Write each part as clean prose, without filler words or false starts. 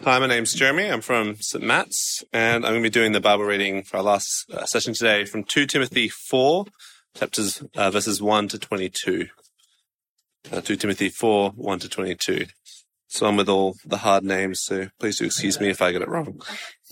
Hi, my name's Jeremy. I'm from St. Matt's, and I'm going to be doing the Bible reading for our last session today from 2 Timothy 4, verses 1 to 22. 2 Timothy 4, 1 to 22. So I'm with all the hard names, so please do excuse me if I get it wrong.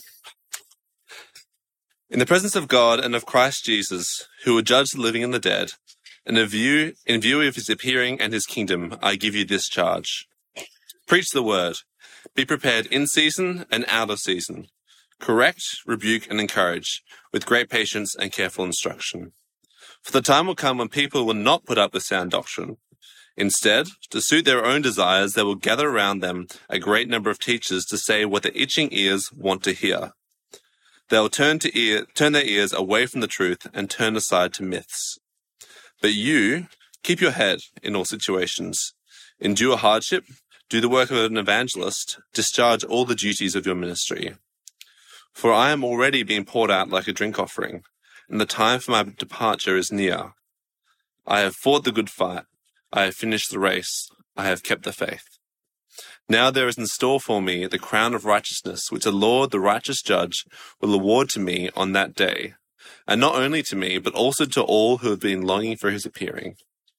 In the presence of God and of Christ Jesus, who will judge the living and the dead, and in view of his appearing and his kingdom, I give you this charge. Preach the word. Be prepared in season and out of season. Correct, rebuke, and encourage, with great patience and careful instruction. For the time will come when people will not put up with sound doctrine. Instead, to suit their own desires, they will gather around them a great number of teachers to say what their itching ears want to hear. They will turn their ears away from the truth and turn aside to myths. But you, keep your head in all situations. Endure hardship. Do the work of an evangelist, discharge all the duties of your ministry. For I am already being poured out like a drink offering, and the time for my departure is near. I have fought the good fight, I have finished the race, I have kept the faith. Now there is in store for me the crown of righteousness, which the Lord, the righteous judge, will award to me on that day, and not only to me, but also to all who have been longing for his appearing.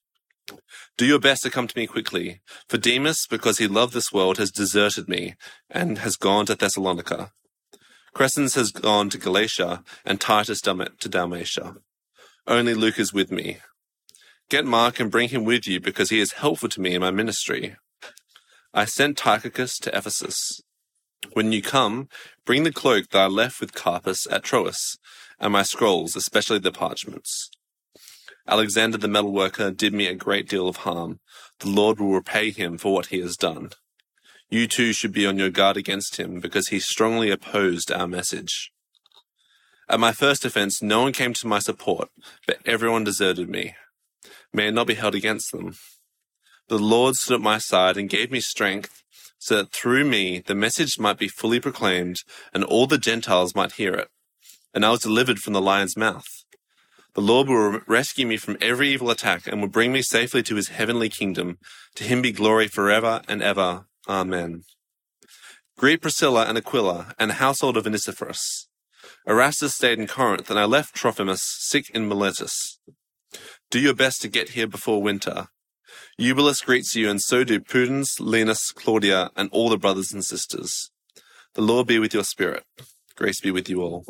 Do your best to come to me quickly, for Demas, because he loved this world, has deserted me and has gone to Thessalonica. Crescens has gone to Galatia and Titus to Dalmatia. Only Luke is with me. Get Mark and bring him with you, because he is helpful to me in my ministry. I sent Tychicus to Ephesus. When you come, bring the cloak that I left with Carpus at Troas, and my scrolls, especially the parchments. Alexander the metalworker did me a great deal of harm. The Lord will repay him for what he has done. You too should be on your guard against him, because he strongly opposed our message. At my first offense, no one came to my support, but everyone deserted me. May it not be held against them. The Lord stood at my side and gave me strength, so that through me the message might be fully proclaimed, and all the Gentiles might hear it. And I was delivered from the lion's mouth. The Lord will rescue me from every evil attack and will bring me safely to his heavenly kingdom. To him be glory forever and ever. Amen. Greet Priscilla and Aquila and the household of Onesiphorus. Erastus stayed in Corinth, and I left Trophimus sick in Miletus. Do your best to get here before winter. Eubulus greets you, and so do Pudens, Linus, Claudia, and all the brothers and sisters. The Lord be with your spirit. Grace be with you all.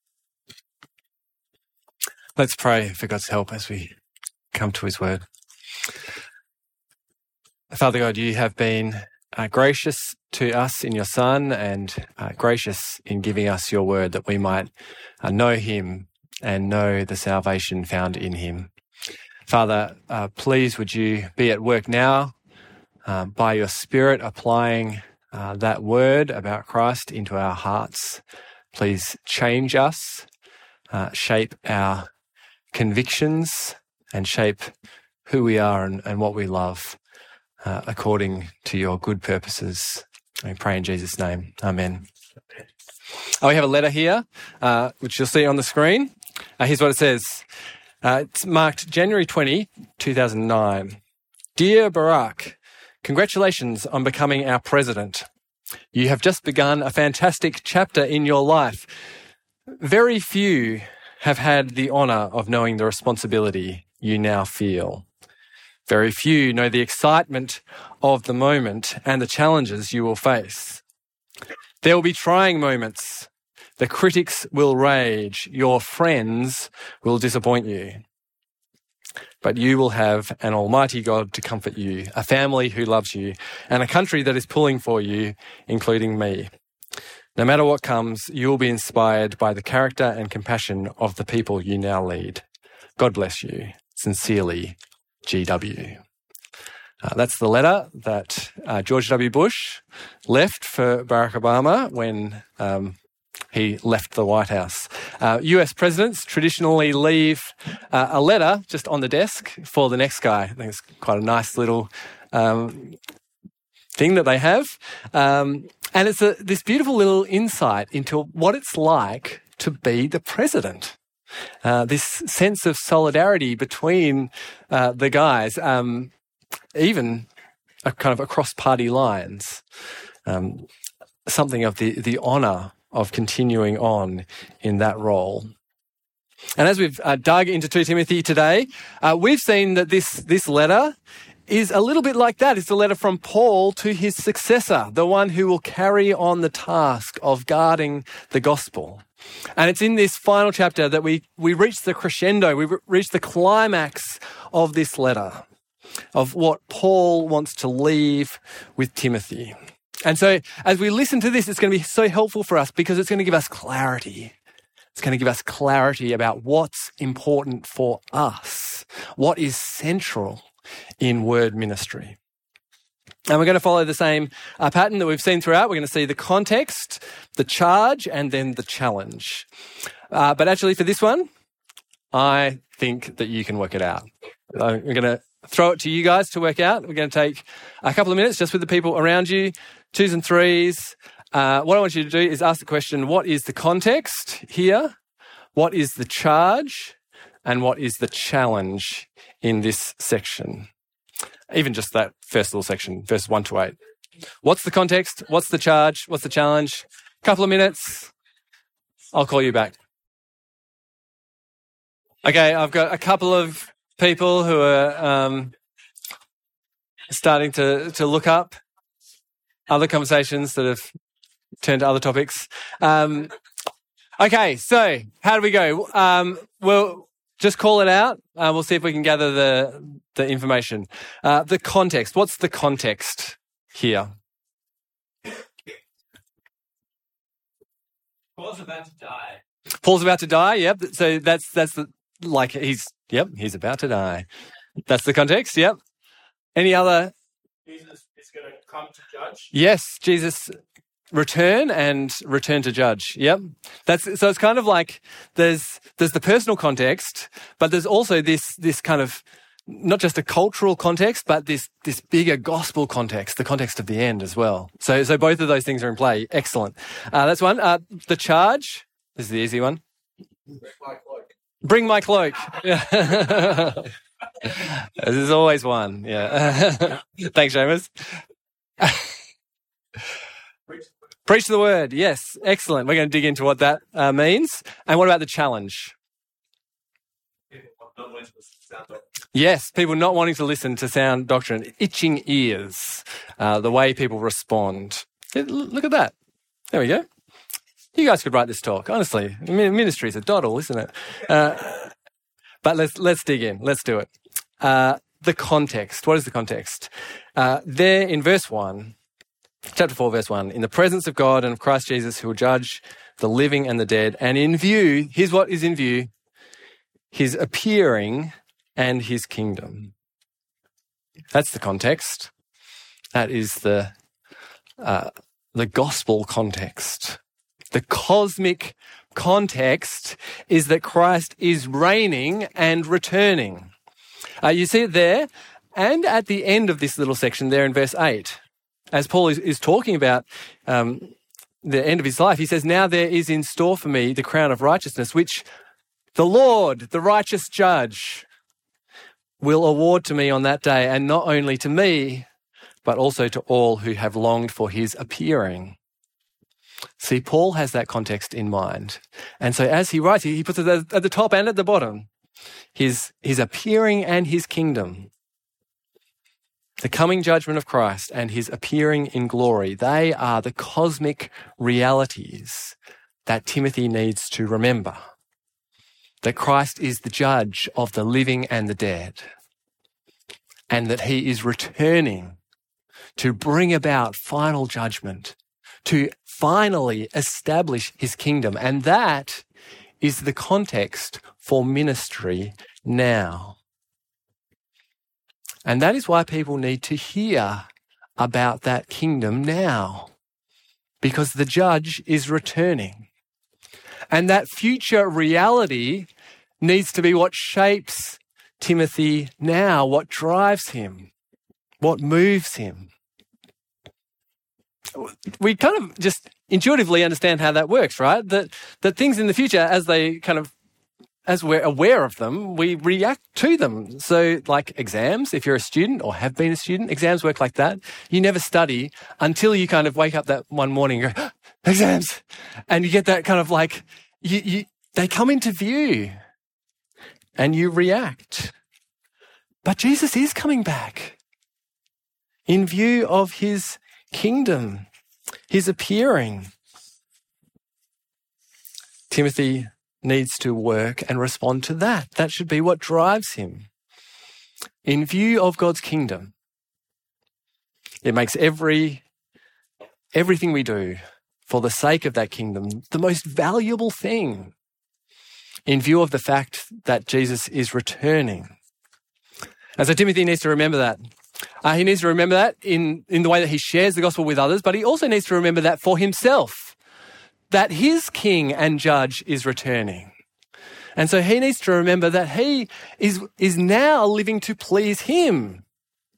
Let's pray for God's help as we come to his word. Father God, you have been gracious to us in your Son, and gracious in giving us your word that we might know him and know the salvation found in him. Father, please would you be at work now by your Spirit, applying that word about Christ into our hearts. Please change us, shape our convictions, and shape who we are and what we love according to your good purposes. We pray in Jesus' name. Amen. We have a letter here, which you'll see on the screen. Here's what it says. It's marked January 20, 2009. Dear Barack, congratulations on becoming our president. You have just begun a fantastic chapter in your life. Very few have had the honour of knowing the responsibility you now feel. Very few know the excitement of the moment and the challenges you will face. There will be trying moments. The critics will rage. Your friends will disappoint you. But you will have an almighty God to comfort you, a family who loves you, and a country that is pulling for you, including me. No matter what comes, you will be inspired by the character and compassion of the people you now lead. God bless you. Sincerely, GW. That's the letter that George W. Bush left for Barack Obama when he left the White House. US presidents traditionally leave a letter just on the desk for the next guy. I think it's quite a nice little thing that they have. And it's this beautiful little insight into what it's like to be the president. This sense of solidarity between the guys, even kind of across party lines. something of the honour of continuing on in that role. And as we've dug into 2 Timothy today, we've seen that this letter is a little bit like that. It's a letter from Paul to his successor, the one who will carry on the task of guarding the gospel. And it's in this final chapter that we reach the crescendo, we reach the climax of this letter, of what Paul wants to leave with Timothy. And so as we listen to this, it's going to be so helpful for us because it's going to give us clarity. It's going to give us clarity about what's important for us, what is central in word ministry. And we're going to follow the same pattern that we've seen throughout. We're going to see the context, the charge, and then the challenge. But actually for this one, I think that you can work it out. We're going to throw it to you guys to work out. We're going to take a couple of minutes just with the people around you, 2s and 3s. What I want you to do is ask the question, what is the context here? What is the charge? And what is the challenge in this section? Even just that first little section, verses 1 to 8. What's the context? What's the charge? What's the challenge? Couple of minutes. I'll call you back. Okay, I've got a couple of people who are starting to look up other conversations that have turned to other topics. Okay, so how do we go? We'll just call it out. We'll see if we can gather the information. The context. What's the context here? Paul's about to die. Paul's about to die. Yep. So that's he's about to die. That's the context. Yep. Any other? Jesus is going to come to judge. Yes, Jesus return to judge. Yep. So it's kind of like there's the personal context, but there's also this kind of not just a cultural context, but this bigger gospel context, the context of the end as well. So both of those things are in play. Excellent. That's one. The charge. This is the easy one. Bring my cloak. This is always one. Yeah. Thanks, Seamus. Preach the word. Yes. Excellent. We're going to dig into what that means. And what about the challenge? Yes, people not wanting to listen to sound doctrine, itching ears, the way people respond. Look at that. There we go. You guys could write this talk, honestly. Ministry is a doddle, isn't it? But let's dig in. Let's do it. The context. What is the context? There in verse 1, chapter 4, verse 1, in the presence of God and of Christ Jesus, who will judge the living and the dead, and in view, here's what is in view, his appearing and his kingdom. That's the context. That is the gospel context. The cosmic context is that Christ is reigning and returning. You see it there, and at the end of this little section there in verse 8, as Paul is talking about the end of his life, he says, now there is in store for me the crown of righteousness, which the Lord, the righteous judge, will award to me on that day, and not only to me, but also to all who have longed for his appearing. See, Paul has that context in mind. And so as he writes, he puts it at the top and at the bottom, his appearing and his kingdom. The coming judgment of Christ and his appearing in glory, they are the cosmic realities that Timothy needs to remember. That Christ is the judge of the living and the dead, and that he is returning to bring about final judgment, to finally establish his kingdom. And that is the context for ministry now. And that is why people need to hear about that kingdom now, because the judge is returning. And that future reality needs to be what shapes Timothy now, what drives him, what moves him. We kind of just intuitively understand how that works, right? That things in the future, as they kind of as we're aware of them, we react to them. So like exams, if you're a student or have been a student, exams work like that. You never study until you kind of wake up that one morning and go, exams. And you get that kind of like, they come into view and you react. But Jesus is coming back in view of his kingdom, his appearing. Timothy needs to work and respond to that. That should be what drives him. In view of God's kingdom, it makes everything we do for the sake of that kingdom the most valuable thing in view of the fact that Jesus is returning. And so Timothy needs to remember that. He needs to remember that in the way that he shares the gospel with others, but he also needs to remember that for himself, that his king and judge is returning. And so he needs to remember that he is now living to please him.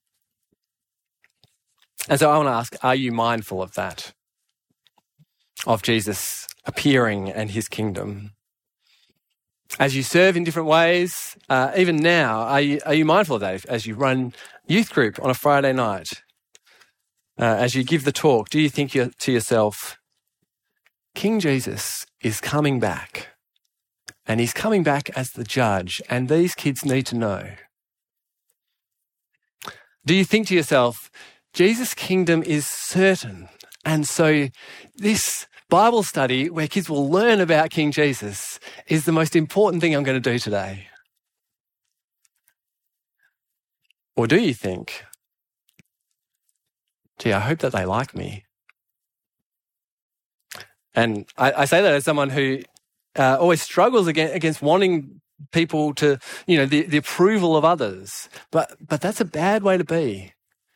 And so I want to ask, are you mindful of that? Of Jesus appearing and his kingdom? As you serve in different ways, even now, are you mindful of that? As you run youth group on a Friday night, as you give the talk, do you think to yourself, King Jesus is coming back, and he's coming back as the judge, and these kids need to know? Do you think to yourself, Jesus' kingdom is certain, and so this Bible study where kids will learn about King Jesus is the most important thing I'm going to do today? Or do you think, gee, I hope that they like me? And I say that as someone who always struggles against wanting people to, the approval of others. But that's a bad way to be.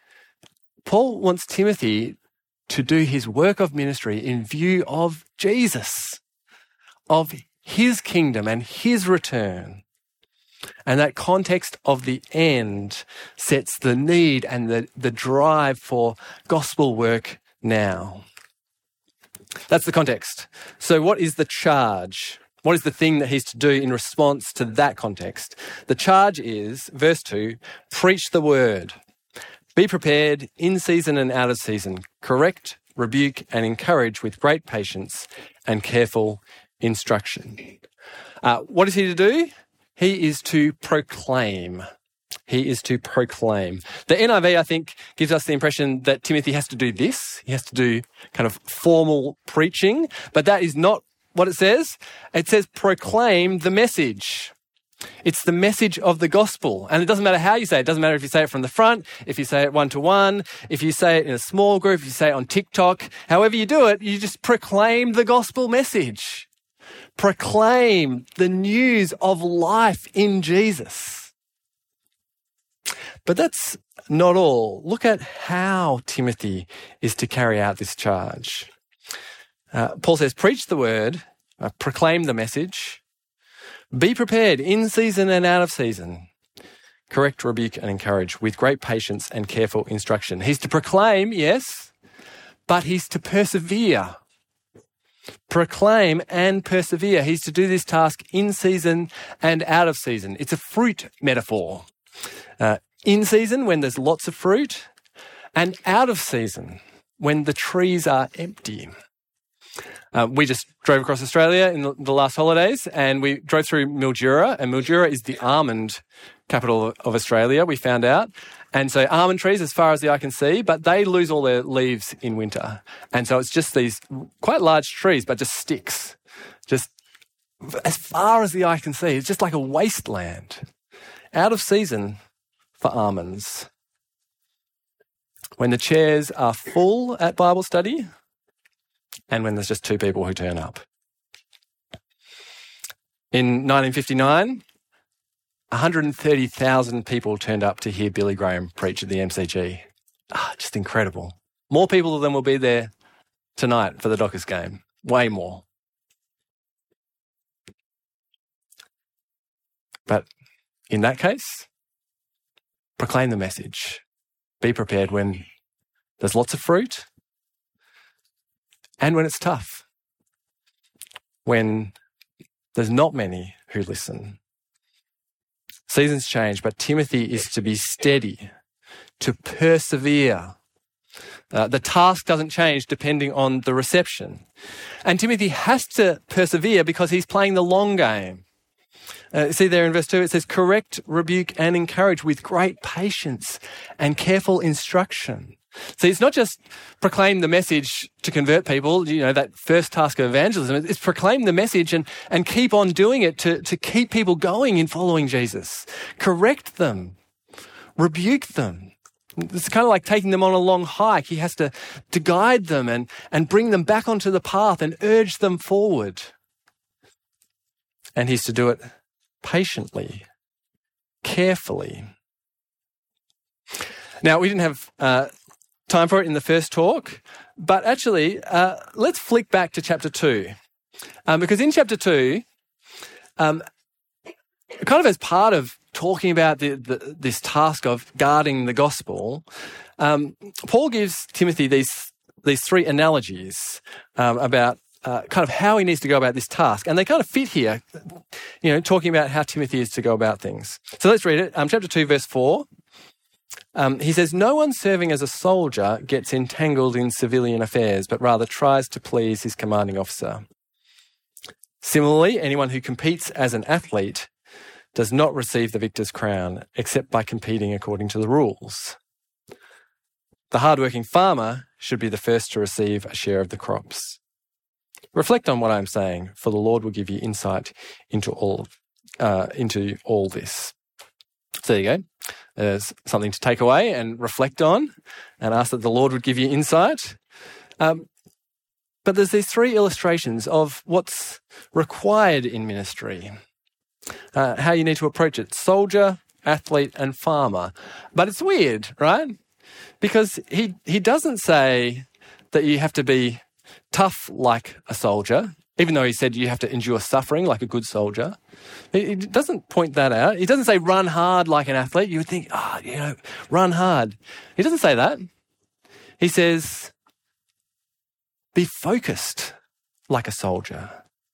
Paul wants Timothy to do his work of ministry in view of Jesus, of his kingdom and his return. And that context of the end sets the need and the drive for gospel work now. That's the context. So what is the charge? What is the thing that he's to do in response to that context? The charge is, verse 2, preach the word. Be prepared in season and out of season. Correct, rebuke, and encourage with great patience and careful instruction. What is he to do? He is to proclaim. He is to proclaim. The NIV, I think, gives us the impression that Timothy has to do this. He has to do kind of formal preaching, but that is not what it says. It says proclaim the message. It's the message of the gospel. And it doesn't matter how you say it. It doesn't matter if you say it from the front, if you say it one-to-one, if you say it in a small group, if you say it on TikTok. However you do it, you just proclaim the gospel message. Proclaim the news of life in Jesus. But that's not all. Look at how Timothy is to carry out this charge. Paul says, preach the word, proclaim the message, be prepared in season and out of season. Correct, rebuke, and encourage with great patience and careful instruction. He's to proclaim, yes, but he's to persevere. Proclaim and persevere. He's to do this task in season and out of season. It's a fruit metaphor. In season, when there's lots of fruit, and out of season, when the trees are empty. We just drove across Australia in the last holidays, and we drove through Mildura, and Mildura is the almond capital of Australia, we found out. And so almond trees, as far as the eye can see, but they lose all their leaves in winter. And so it's just these quite large trees, but just sticks. Just as far as the eye can see, it's just like a wasteland. Out of season for almonds. When the chairs are full at Bible study, and when there's just two people who turn up. In 1959, 130,000 people turned up to hear Billy Graham preach at the MCG. Just incredible. More people than will be there tonight for the Dockers game. Way more. But in that case, proclaim the message. Be prepared when there's lots of fruit and when it's tough. When there's not many who listen. Seasons change, but Timothy is to be steady, to persevere. The task doesn't change depending on the reception. And Timothy has to persevere because he's playing the long game. See there in verse 2, it says, correct, rebuke, and encourage with great patience and careful instruction. See, it's not just proclaim the message to convert people, that first task of evangelism. It's proclaim the message and keep on doing it to keep people going in following Jesus. Correct them, rebuke them. It's kind of like taking them on a long hike. He has to guide them and bring them back onto the path and urge them forward. And he's to do it patiently, carefully. Now, we didn't have time for it in the first talk, but actually, let's flick back to chapter 2. Because in chapter 2, kind of as part of talking about this task of guarding the gospel, Paul gives Timothy these three analogies about kind of how he needs to go about this task. And they kind of fit here, talking about how Timothy is to go about things. So let's read it. Chapter 2, verse 4. He says, no one serving as a soldier gets entangled in civilian affairs, but rather tries to please his commanding officer. Similarly, anyone who competes as an athlete does not receive the victor's crown, except by competing according to the rules. The hard-working farmer should be the first to receive a share of the crops. Reflect on what I'm saying, for the Lord will give you insight into all this. So there you go. There's something to take away and reflect on and ask that the Lord would give you insight. But there's these three illustrations of what's required in ministry, how you need to approach it: soldier, athlete, and farmer. But it's weird, right? Because he doesn't say that you have to be tough like a soldier, even though he said you have to endure suffering like a good soldier. He doesn't point that out. He doesn't say run hard like an athlete. You would think, run hard. He doesn't say that. He says, be focused like a soldier.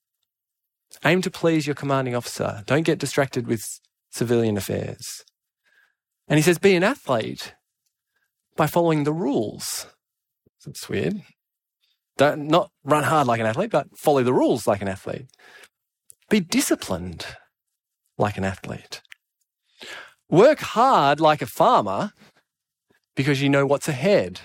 Aim to please your commanding officer. Don't get distracted with civilian affairs. And he says, be an athlete by following the rules. That's weird. Don't not run hard like an athlete, but follow the rules like an athlete. Be disciplined like an athlete. Work hard like a farmer because you know what's ahead.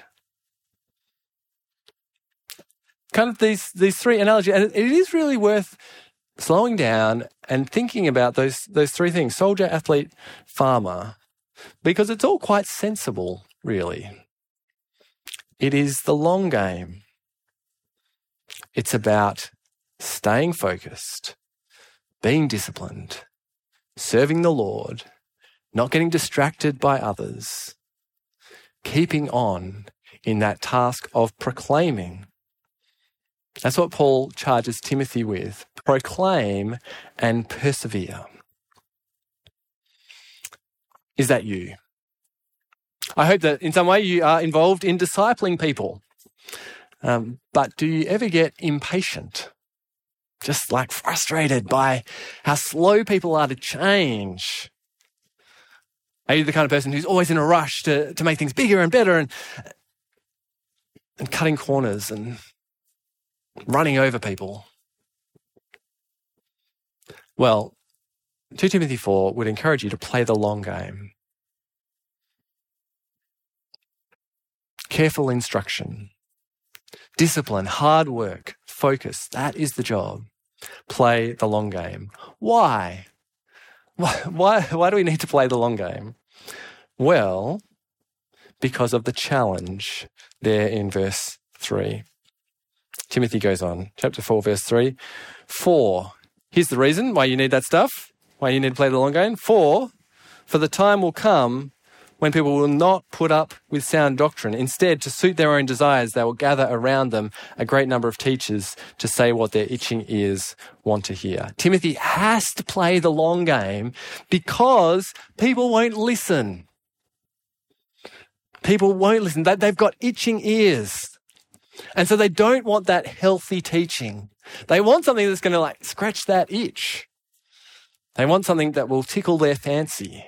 Kind of these three analogies, and it is really worth slowing down and thinking about those three things: soldier, athlete, farmer, because it's all quite sensible, really. It is the long game. It's about staying focused, being disciplined, serving the Lord, not getting distracted by others, keeping on in that task of proclaiming. That's what Paul charges Timothy with: proclaim and persevere. Is that you? I hope that in some way you are involved in discipling people. But do you ever get impatient? Just like frustrated by how slow people are to change? Are you the kind of person who's always in a rush to make things bigger and better and cutting corners and running over people? Well, 2 Timothy 4 would encourage you to play the long game. Careful instruction, discipline, hard work, focus. That is the job. Play the long game. Why? Why do we need to play the long game? Well, because of the challenge there in verse 3. Timothy goes on, chapter 4, verse 3. 4. Here's the reason why you need that stuff, why you need to play the long game. 4. For the time will come when people will not put up with sound doctrine. Instead, to suit their own desires, they will gather around them a great number of teachers to say what their itching ears want to hear. Timothy has to play the long game because people won't listen. People won't listen. They've got itching ears. And so they don't want that healthy teaching. They want something that's going to scratch that itch. They want something that will tickle their fancy.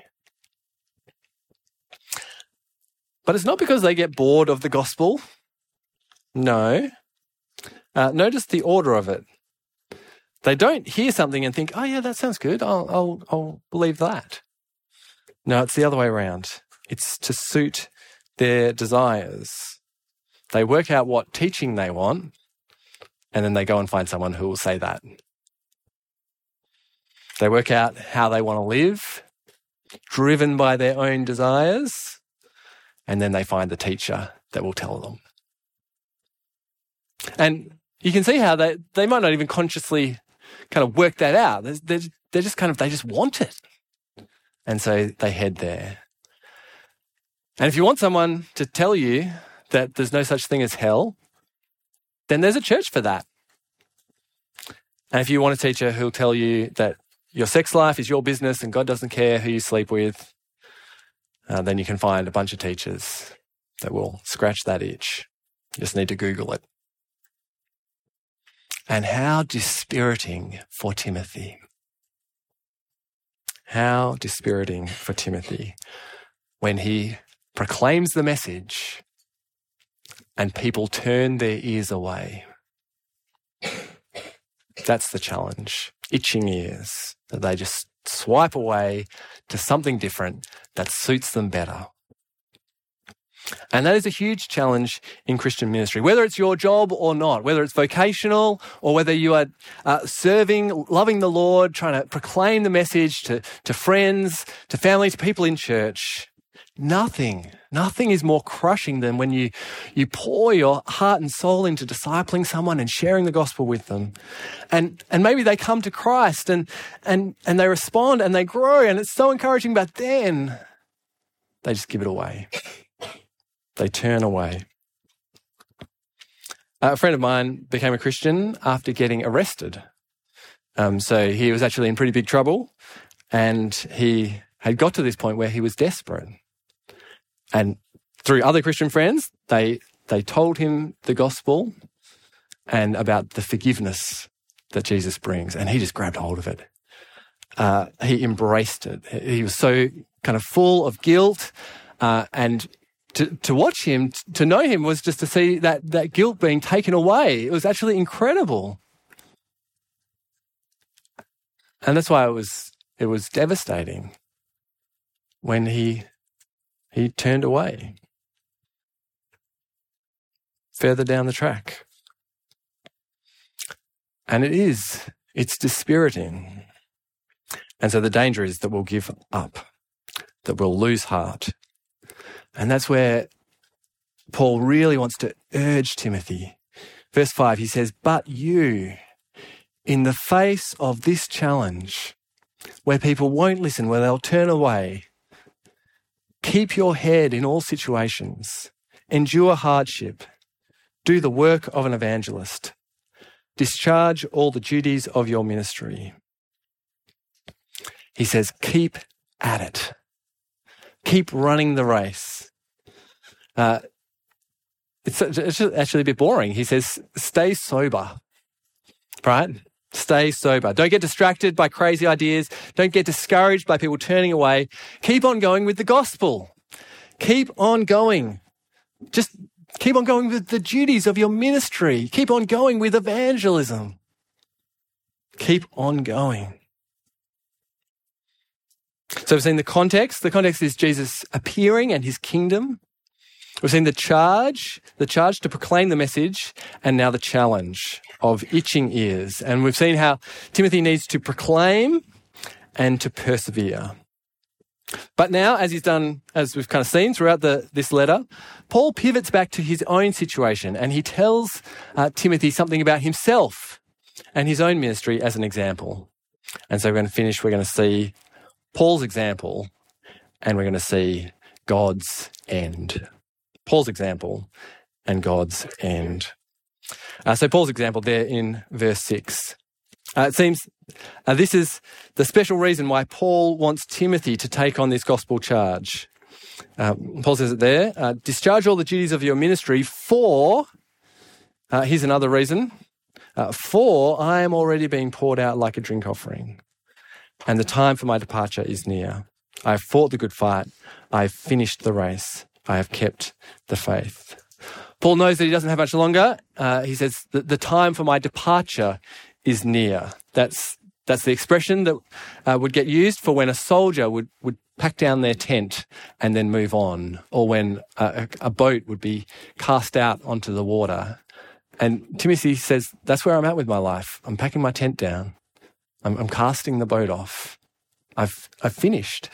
But it's not because they get bored of the gospel. No. Notice the order of it. They don't hear something and think, oh yeah, that sounds good. I'll believe that. No, it's the other way around. It's to suit their desires. They work out what teaching they want, and then they go and find someone who will say that. They work out how they want to live, driven by their own desires, and then they find the teacher that will tell them. And you can see how they might not even consciously kind of work that out. They're just they just want it. And so they head there. And if you want someone to tell you that there's no such thing as hell, then there's a church for that. And if you want a teacher who'll tell you that your sex life is your business and God doesn't care who you sleep with, then you can find a bunch of teachers that will scratch that itch. You just need to Google it. And how dispiriting for Timothy. How dispiriting for Timothy when he proclaims the message and people turn their ears away. That's the challenge. Itching ears, that they just swipe away to something different that suits them better. And that is a huge challenge in Christian ministry, whether it's your job or not, whether it's vocational or whether you are serving, loving the Lord, trying to proclaim the message to friends, to family, to people in church. Nothing is more crushing than when you pour your heart and soul into discipling someone and sharing the gospel with them. And maybe they come to Christ and they respond and they grow and it's so encouraging, but then they just give it away. They turn away. A friend of mine became a Christian after getting arrested. So he was actually in pretty big trouble and he had got to this point where he was desperate. And through other Christian friends, they told him the gospel and about the forgiveness that Jesus brings. And he just grabbed hold of it. He embraced it. He was so kind of full of guilt and to watch him, to know him was just to see that guilt being taken away. It was actually incredible. And that's why it was devastating when he turned away further down the track. And it's dispiriting. And so the danger is that we'll give up, that we'll lose heart. And that's where Paul really wants to urge Timothy. Verse 5, he says, "But you, in the face of this challenge, where people won't listen, where they'll turn away, keep your head in all situations, endure hardship, do the work of an evangelist, discharge all the duties of your ministry." He says, keep at it. Keep running the race. It's actually a bit boring. He says, stay sober, right? Stay sober. Don't get distracted by crazy ideas. Don't get discouraged by people turning away. Keep on going with the gospel. Keep on going. Just keep on going with the duties of your ministry. Keep on going with evangelism. Keep on going. So we've seen the context. The context is Jesus appearing and his kingdom. We've seen the charge to proclaim the message, and now the challenge of itching ears. And we've seen how Timothy needs to proclaim and to persevere. But now, as we've kind of seen throughout this letter, Paul pivots back to his own situation and he tells Timothy something about himself and his own ministry as an example. And so we're going to see Paul's example, and we're going to see God's end. Paul's example and God's end. So Paul's example there in verse 6. It seems this is the special reason why Paul wants Timothy to take on this gospel charge. Paul says it there, discharge all the duties of your ministry for, here's another reason, for I am already being poured out like a drink offering. and the time for my departure is near. I have fought the good fight. I have finished the race. I have kept the faith. Paul knows that he doesn't have much longer. He says that the time for my departure is near. That's the expression that would get used for when a soldier would pack down their tent and then move on, or when a boat would be cast out onto the water. And Timothy says, that's where I'm at with my life. I'm packing my tent down. I'm casting the boat off. I've finished.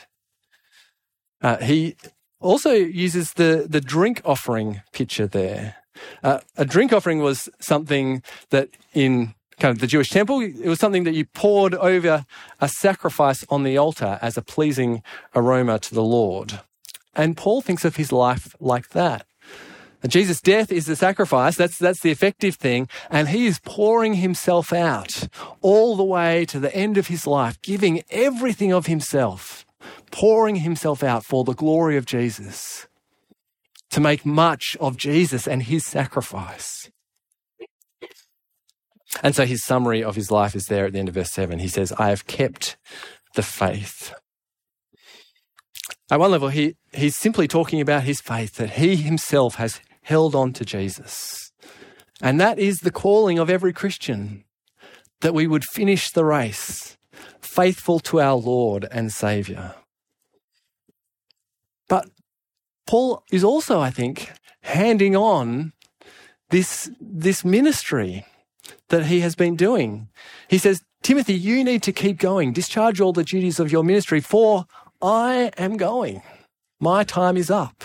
He also uses the drink offering picture there. A drink offering was something that in kind of the Jewish temple, it was something that you poured over a sacrifice on the altar as a pleasing aroma to the Lord. And Paul thinks of his life like that. Jesus' death is the sacrifice. That's the effective thing. And he is pouring himself out all the way to the end of his life, giving everything of himself, pouring himself out for the glory of Jesus, to make much of Jesus and his sacrifice. And so his summary of his life is there at the end of verse 7. He says, I have kept the faith. At one level, he's simply talking about his faith, that he himself has held on to Jesus. And that is the calling of every Christian, that we would finish the race, faithful to our Lord and Saviour. But Paul is also, I think, handing on this ministry that he has been doing. He says, Timothy, you need to keep going. Discharge all the duties of your ministry, for I am going. My time is up.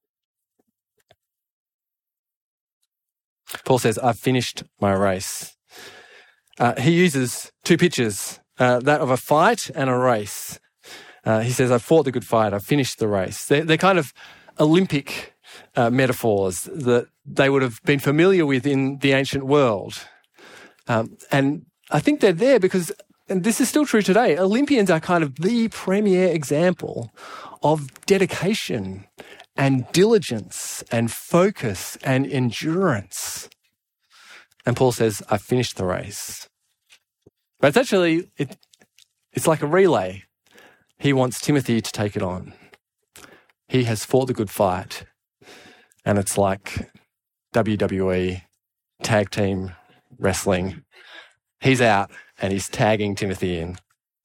Paul says, I've finished my race. He uses two pictures, that of a fight and a race. He says, I've fought the good fight. I've finished the race. They're kind of Olympic metaphors that they would have been familiar with in the ancient world. And I think they're there because, and this is still true today, Olympians are kind of the premier example of dedication and diligence and focus and endurance. And Paul says, I've finished the race. But it's actually, it's like a relay. He wants Timothy to take it on. He has fought the good fight. And it's like WWE, tag team wrestling. He's out and he's tagging Timothy in.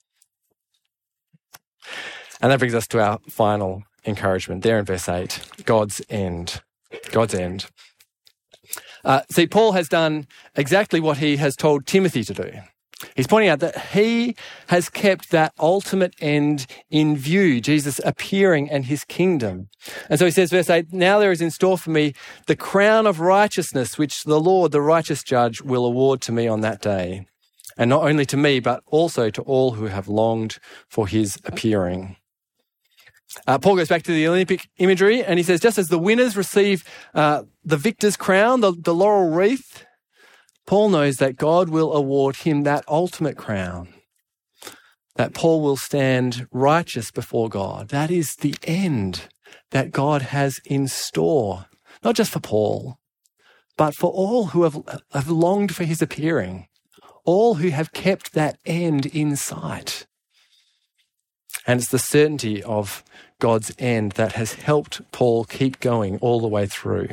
And that brings us to our final encouragement there in verse 8, God's end. God's end. See, Paul has done exactly what he has told Timothy to do. He's pointing out that he has kept that ultimate end in view, Jesus appearing and his kingdom. And so he says, verse 8, now there is in store for me the crown of righteousness, which the Lord, the righteous judge, will award to me on that day. And not only to me, but also to all who have longed for his appearing. Paul goes back to the Olympic imagery and he says, just as the winners receive the victor's crown, the laurel wreath, Paul knows that God will award him that ultimate crown, that Paul will stand righteous before God. That is the end that God has in store, not just for Paul, but for all who have longed for his appearing, all who have kept that end in sight. And it's the certainty of God's end that has helped Paul keep going all the way through.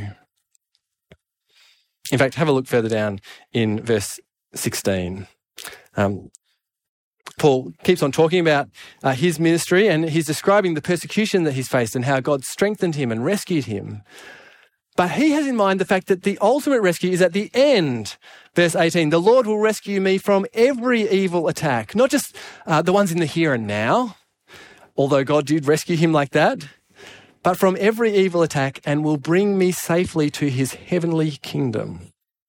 In fact, have a look further down in verse 16. Paul keeps on talking about his ministry, and he's describing the persecution that he's faced and how God strengthened him and rescued him. But he has in mind the fact that the ultimate rescue is at the end. Verse 18, the Lord will rescue me from every evil attack, not just the ones in the here and now, although God did rescue him like that, but from every evil attack, and will bring me safely to his heavenly kingdom.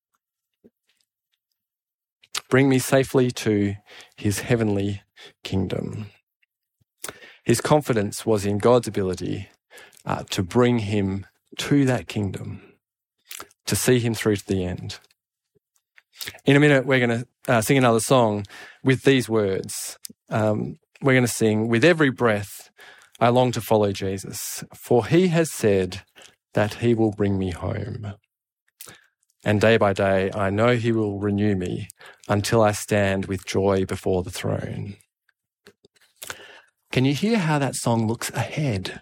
Bring me safely to his heavenly kingdom. His confidence was in God's ability to bring him to that kingdom, to see him through to the end. In a minute, we're going to sing another song with these words. We're going to sing, with every breath, I long to follow Jesus, for he has said that he will bring me home. And day by day, I know he will renew me until I stand with joy before the throne. Can you hear how that song looks ahead?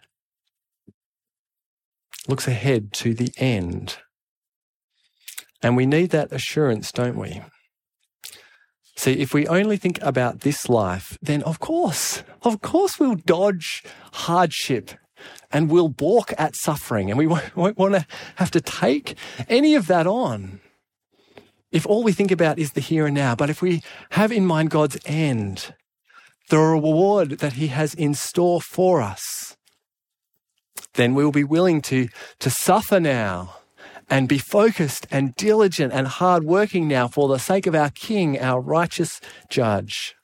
Looks ahead to the end. And we need that assurance, don't we? See, if we only think about this life, then of course we'll dodge hardship and we'll balk at suffering, and we won't want to have to take any of that on if all we think about is the here and now. But if we have in mind God's end, the reward that he has in store for us, then we'll be willing to suffer now and be focused and diligent and hardworking now for the sake of our King, our righteous judge.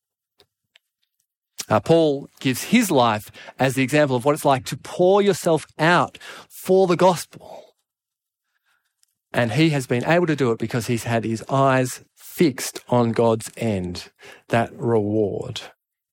Paul gives his life as the example of what it's like to pour yourself out for the gospel. And he has been able to do it because he's had his eyes fixed on God's end, that reward.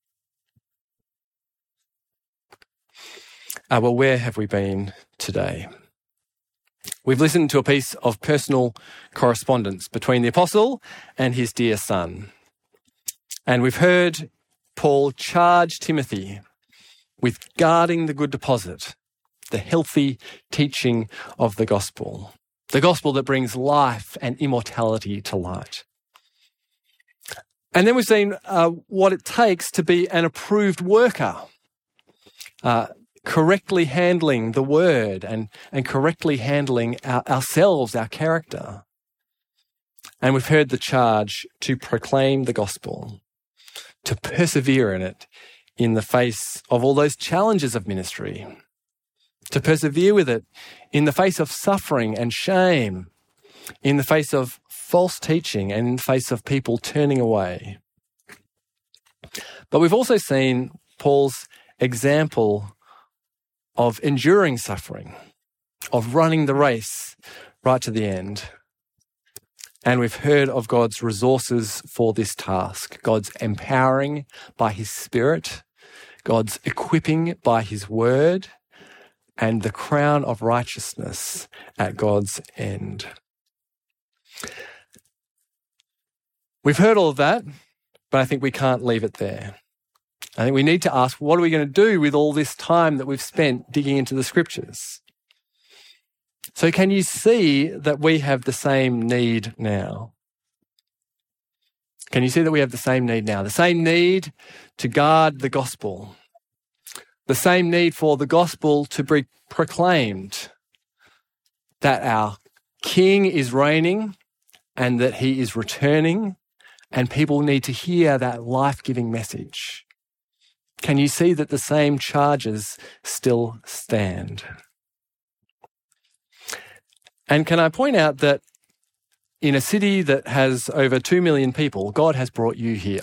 Well, where have we been today? We've listened to a piece of personal correspondence between the apostle and his dear son. And we've heard Paul charge Timothy with guarding the good deposit, the healthy teaching of the gospel that brings life and immortality to light. And then we've seen what it takes to be an approved worker, correctly handling the word and correctly handling ourselves, our character. And we've heard the charge to proclaim the gospel, to persevere in it in the face of all those challenges of ministry, to persevere with it in the face of suffering and shame, in the face of false teaching and in the face of people turning away. But we've also seen Paul's example of enduring suffering, of running the race right to the end. And we've heard of God's resources for this task, God's empowering by his Spirit, God's equipping by his word, and the crown of righteousness at God's end. We've heard all of that, but I think we can't leave it there. I think we need to ask, what are we going to do with all this time that we've spent digging into the scriptures? So can you see that we have the same need now? Can you see that we have the same need now? The same need to guard the gospel. The same need for the gospel to be proclaimed, that our King is reigning and that he is returning, and people need to hear that life-giving message. Can you see that the same charges still stand? And can I point out that in a city that has over 2 million people, God has brought you here.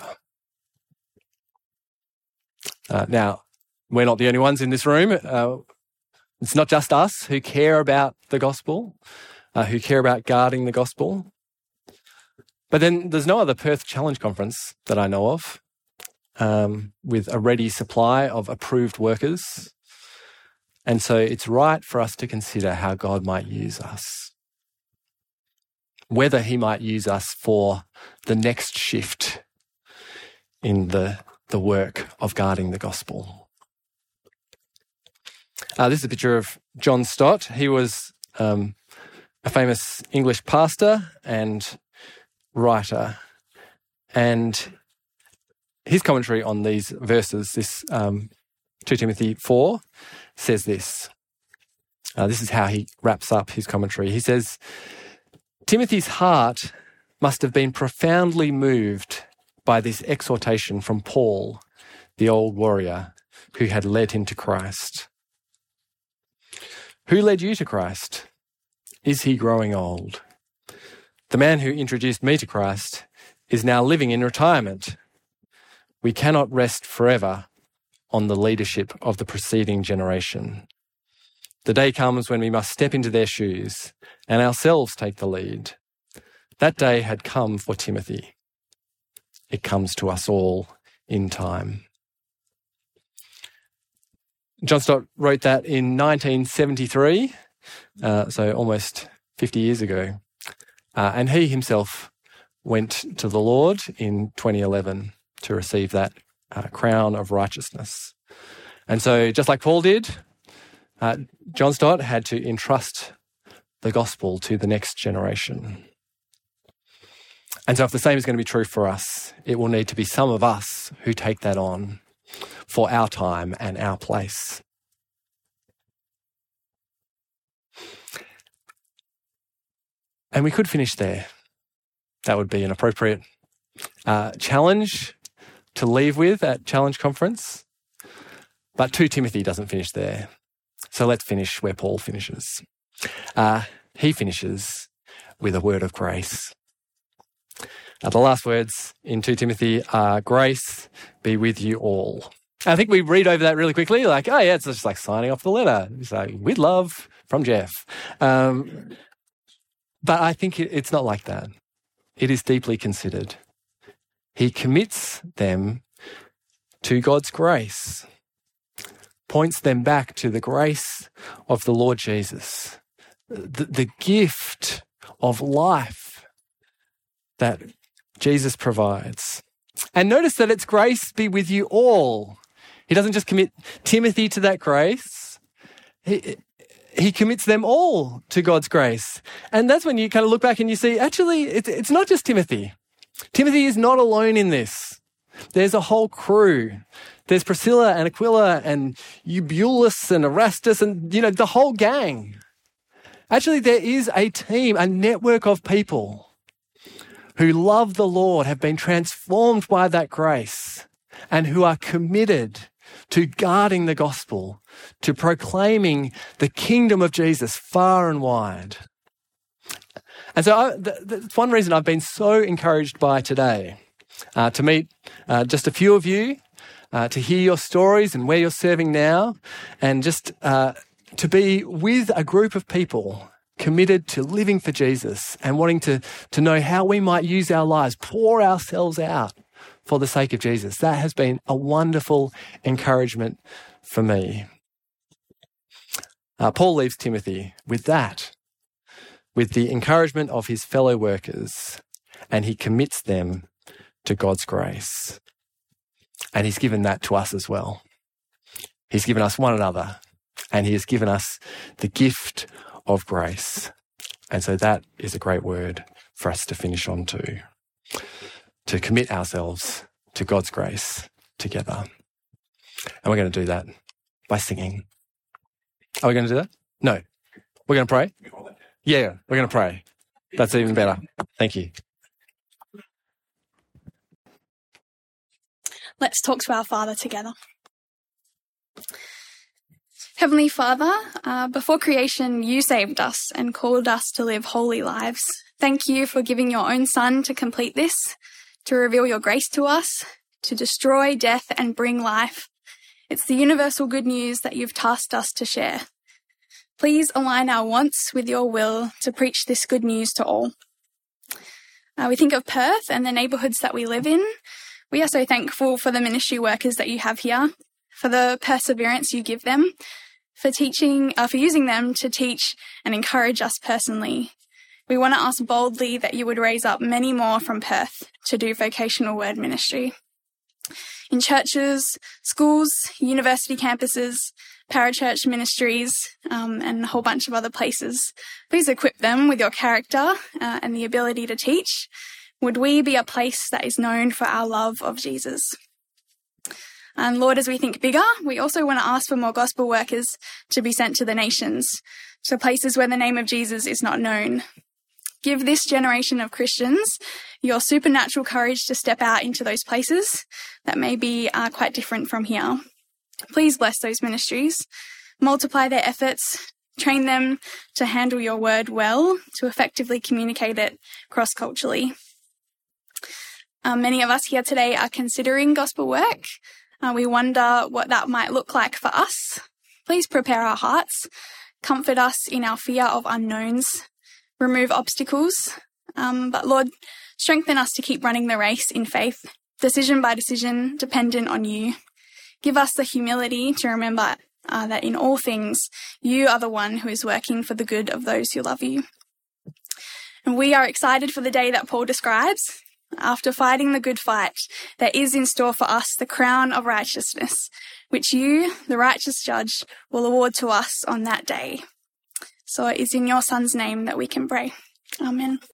Now, we're not the only ones in this room. It's not just us who care about the gospel, who care about guarding the gospel. But then there's no other Perth Challenge Conference that I know of with a ready supply of approved workers. And so it's right for us to consider how God might use us, whether he might use us for the next shift in the work of guarding the gospel. This is a picture of John Stott. He was a famous English pastor and writer. And his commentary on these verses, this 2 Timothy 4, says this. This is how he wraps up his commentary. He says, Timothy's heart must have been profoundly moved by this exhortation from Paul, the old warrior who had led him to Christ. Who led you to Christ? Is he growing old? The man who introduced me to Christ is now living in retirement. We cannot rest forever on the leadership of the preceding generation. The day comes when we must step into their shoes and ourselves take the lead. That day had come for Timothy. It comes to us all in time. John Stott wrote that in 1973, so almost 50 years ago. And he himself went to the Lord in 2011 to receive that crown of righteousness. And so just like Paul did, John Stott had to entrust the gospel to the next generation. And so if the same is going to be true for us, it will need to be some of us who take that on for our time and our place. And we could finish there. That would be an appropriate challenge to leave with at Challenge Conference. But 2 Timothy doesn't finish there. So let's finish where Paul finishes. He finishes with a word of grace. The last words in 2 Timothy are, grace be with you all. I think we read over that really quickly, like, oh yeah, it's just like signing off the letter. It's like, with love from Jeff. But I think it's not like that. It is deeply considered. He commits them to God's grace, points them back to the grace of the Lord Jesus, the gift of life that Jesus provides. And notice that it's grace be with you all. He doesn't just commit Timothy to that grace. He commits them all to God's grace. And that's when you kind of look back and you see, actually, it's not just Timothy. Timothy is not alone in this. There's a whole crew. There's Priscilla and Aquila and Eubulus and Erastus and, the whole gang. Actually, there is a team, a network of people who love the Lord, have been transformed by that grace, and who are committed to guarding the gospel, to proclaiming the kingdom of Jesus far and wide. And so that's one reason I've been so encouraged by today, to meet just a few of you, to hear your stories and where you're serving now, and just to be with a group of people committed to living for Jesus and wanting to know how we might use our lives, pour ourselves out for the sake of Jesus. That has been a wonderful encouragement for me. Paul leaves Timothy with that, with the encouragement of his fellow workers, and he commits them to God's grace. And he's given that to us as well. He's given us one another, and he has given us the gift of grace. And so that is a great word for us to finish on to commit ourselves to God's grace together. And we're going to do that by singing. Are we going to do that? No. We're going to pray? Yeah, we're going to pray. That's even better. Thank you. Let's talk to our Father together. Heavenly Father, before creation, you saved us and called us to live holy lives. Thank you for giving your own Son to complete this, to reveal your grace to us, to destroy death and bring life. It's the universal good news that you've tasked us to share. Please align our wants with your will to preach this good news to all. We think of Perth and the neighbourhoods that we live in. We are so thankful for the ministry workers that you have here, for the perseverance you give them, for using them to teach and encourage us personally. We want to ask boldly that you would raise up many more from Perth to do vocational word ministry. In churches, schools, university campuses, parachurch ministries, and a whole bunch of other places. Please equip them with your character and the ability to teach. Would we be a place that is known for our love of Jesus? And Lord, as we think bigger, we also want to ask for more gospel workers to be sent to the nations, to places where the name of Jesus is not known. Give this generation of Christians your supernatural courage to step out into those places that may be quite different from here. Please bless those ministries, multiply their efforts, train them to handle your word well, to effectively communicate it cross-culturally. Many of us here today are considering gospel work. We wonder what that might look like for us. Please prepare our hearts, comfort us in our fear of unknowns, remove obstacles. But Lord, strengthen us to keep running the race in faith, decision by decision, dependent on you. Give us the humility to remember that in all things, you are the one who is working for the good of those who love you. And we are excited for the day that Paul describes. after fighting the good fight, there is in store for us the crown of righteousness, which you, the righteous judge, will award to us on that day. So it is in your Son's name that we can pray. Amen.